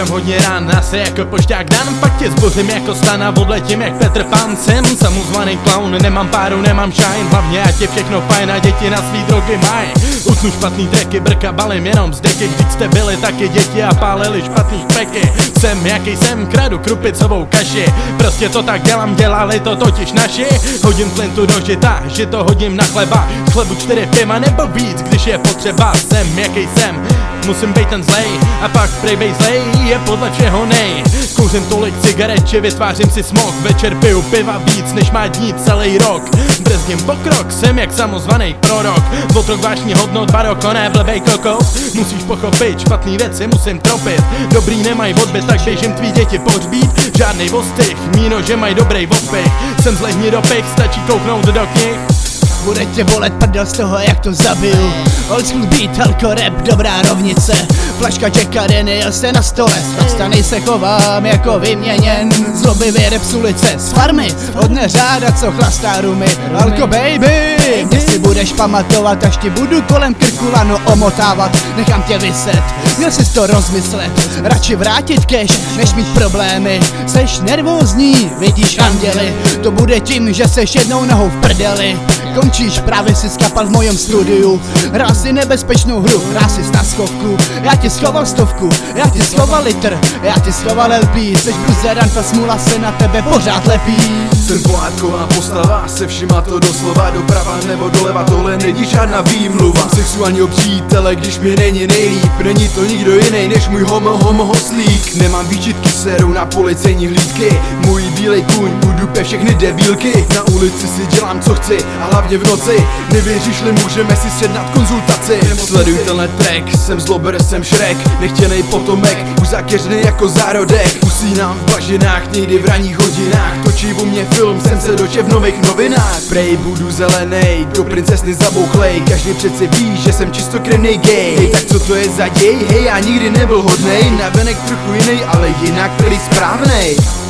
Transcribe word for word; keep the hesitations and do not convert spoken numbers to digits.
jsem hodně rán, asi jako pošťák dan. Pak tě zbořím jako stan a odletím jak Petr Pan. Jsem samozvaný clown, nemám páru, nemám shine. Hlavně ať je všechno fajn a děti na svý drogy maj. Utnu špatný tracky, brka balím jenom z deky. Vždyť jste byli taky děti a pálili špatný špeky. Jsem jaký jsem, kradu krupicovou kaši. Prostě to tak dělám, dělali to totiž naši. Hodím flintu do žita, že to hodím na chleba. Chlebu čtyři piva nebo víc, když je potřeba. Jsem jaký jsem, musím být ten zlej. A pak prej bej zlej, je podle všeho nej. Kouřím tolik cigaret, že vytvářím si smog. Večer piju piva víc, než má dní celý rok. Brzdím pokrok, jsem jak samozvaný prorok. Otrok vášní hodnot, baroko, ne blbej kokos. Musíš pochopit, špatný věci musím tropit. Dobrý nemají odbyt, tak běžím tvý děti pohřbít. Žádnej ostych, míno, že mají dobrý opich. Jsem zlej hnidopich, stačí kouknout do knih. Bude tě bolet prdel z toho, jak to zabiju. Old school beat, helko rap, dobrá rovnice. Flaška Jacka Daniel se na stole. Z stany se chovám jako vyměněn. Zlobivý rap z ulice, z farmy. Od neřáda, co chlastá rumy. Alko baby, mě si budeš pamatovat, až ti budu kolem krku lano omotávat. Nechám tě vyset, měl jsi to rozmyslet. Radši vrátit cash, než mít problémy. Seš nervózní, vidíš anděli. To bude tím, že seš jednou nohou v prdeli. Končíš, právě si skapal v mojom studiu. Hrál si nebezpečnou hru, hrál si na schovku. Já ti schoval stovku, já ti schoval litr, já ti schoval L P. Seš buzeran, ta smůla se na tebe pořád lepí. Jsem pohádková postava, se všima to doslova. Doprava nebo doleva, tohle není žádná výmluva. Sexuálního přítele, když mi není nejlíp. Není to nikdo jiný než můj homo homo hoslík. Nemám výčitky, serou na policejní hlídky. Můj bílej kůň, udupe všechny debílky. Na ulici si dělám co chci a hlavně v noci. Nevěříš-li, můžeme si sjednat konzultaci. Sleduj tenhle track, jsem zlober, jsem Shrek. Nechtěnej potomek, už zakeřný jako zárodek. Usínám v bažinách, někdy v ranních hodinách. Točí u mě film, jsem se dočet v nových novinách. Prej budu zelenej, do princesny zabouchlej. Každý přece ví, že jsem čistokrevnej gay. Hej, tak co to je za děj? Hej, já nikdy nebyl hodnej. Navenek trochu jiný, ale jinak prý správnej.